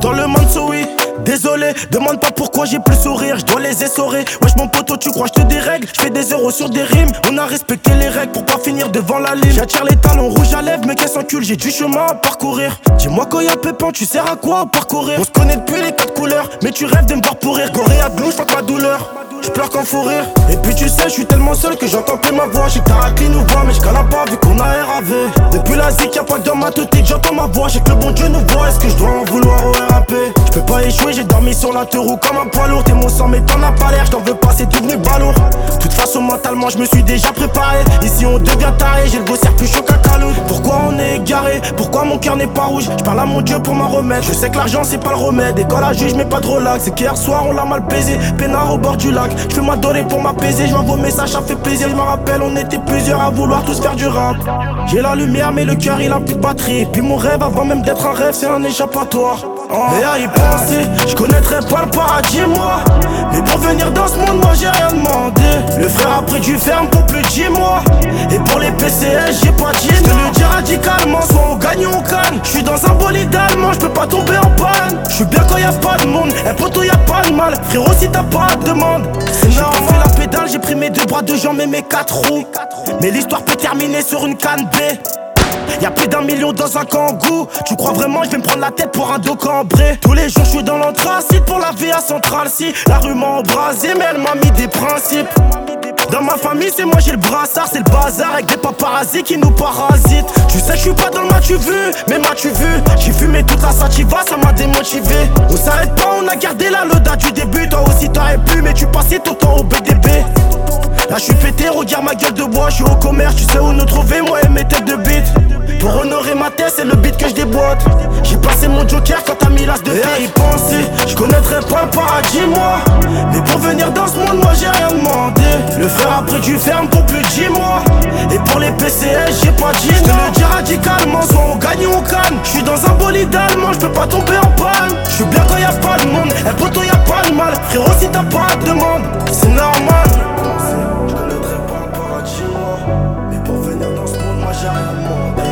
dans le Manso, oui. Désolé, demande pas pourquoi j'ai plus sourire, je dois les essorer. Wesh mon poteau, tu crois je te dérègle? Je fais des euros sur des rimes, on a respecté les règles pour pas finir devant la ligne. J'attire les talons rouges à lèvres, mais qu'elle s'encule, j'ai du chemin à parcourir. Dis-moi quand y'a pépin, tu sers à quoi parcourir? On se connaît depuis les 4 couleurs, mais tu rêves de me voir pourrir. Gorée à glouche, fuck ma douleur. Je pleure qu'en fou rire. Et puis tu sais, je suis tellement seul que j'entends plus ma voix. J'ai que ta racline nous voit, mais je cala pas vu qu'on a RAV. Depuis la zik, y'a pas dans ma tête que j'entends ma voix. J'ai que le bon Dieu nous voit, est-ce que je dois en vouloir au RAP? Je peux pas échouer, j'ai dormi sur la roue comme un poids lourd. T'es mon sang mais t'en as pas l'air, je t'en veux pas, c'est devenu balourd. De toute façon mentalement je me suis déjà préparé. Ici on devient taré, j'ai le beau plus chaud qu'un calou. Pourquoi on est égaré? Pourquoi mon cœur n'est pas rouge? Je parle à mon Dieu pour m'en remettre. Je sais que l'argent c'est pas le remède. Et quand la juge met pas de relax, c'est qu'hier soir on l'a mal baisé. Peinard au bord du lac, je fais ma dorée pour m'apaiser. Je vois vos messages, ça fait plaisir. Je me rappelle on était plusieurs à vouloir tous faire du rap. J'ai la lumière mais le cœur il a plus de batterie. Puis mon rêve avant même d'être un rêve c'est un échappatoire. Et à y penser, je connaîtrais pas le paradis moi. Mais pour venir dans ce monde moi j'ai rien demandé. Le frère a pris du ferme pour plus de 10 mois. Et pour les PCS j'ai pas dit. Je te le dis radicalement, soit on gagne ou on canne. Je suis dans un bolide allemand, je peux pas tomber en panne. Je suis bien quand y'a pas de monde, un poteau y'a pas de mal. Frérot si t'as pas de demande, c'est normal. J'ai fait la pédale, j'ai pris mes 2 bras de jambes et mes 4 roues. Mais l'histoire peut terminer sur une canne B. Y'a plus d'1 million dans un kangou. Tu crois vraiment je vais me prendre la tête pour un dos cambré? Tous les jours je suis dans l'anthracite pour la VA centrale. Si la rue m'a embrasé mais elle m'a mis des principes. Dans ma famille c'est moi j'ai le brassard, c'est le bazar avec des paparazzis qui nous parasitent. Tu sais je suis pas dans le match vu, mais m'as-tu vu? J'ai fumé toute la sativa, ça m'a démotivé. On s'arrête pas, on a gardé la loda du début. Toi aussi t'aurais pu mais tu passais ton temps au BDB. Là je suis pété, regarde ma gueule de bois, je suis au commerce, tu sais où nous trouver, moi et mes têtes de bite. Pour honorer ma tête, c'est le beat que je déboîte. J'ai passé mon joker quand t'as mis l'as de paix. Et à y penser, je connaîtrais pas le paradis moi. Mais pour venir dans ce monde, moi j'ai rien demandé. Le frère a pris du ferme pour plus de 10 mois. Et pour les PCS, j'ai pas dit. Je te le dis radicalement, soit on gagne ou on canne. Je suis dans un bolide allemand, je peux pas tomber en panne. Je suis bien quand y'a pas de monde, un poteau y'a pas de mal. Frérot si t'as pas de demande, c'est normal. Je connaîtrais pas le paradis moi. Mais pour venir dans ce monde, moi j'ai rien demandé.